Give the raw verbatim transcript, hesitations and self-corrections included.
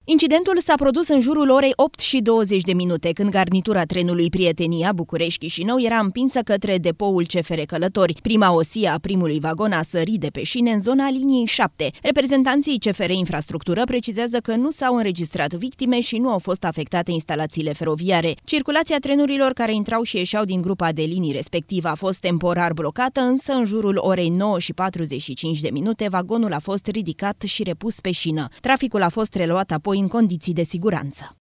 Incidentul s-a produs în jurul orei opt și douăzeci de minute, când garnitura trenului Prietenia București-Chișinău era împinsă către depoul C F R Călători. Prima osie a primului vagon a sărit de pe șine în zona liniei șapte. Reprezentanții C F R Infrastructură precizează că nu s-au înregistrat victime și nu au fost afectate instalațiile feroviare. Circulația trenurilor care intrau și ieșeau din grupa de linii respectivă a fost temporar blocată, însă în jurul orei nouă și patruzeci și cinci de minute vagonul a fost ridicat și repus pe șină. Traficul a fost reluat apoi în condiții de siguranță.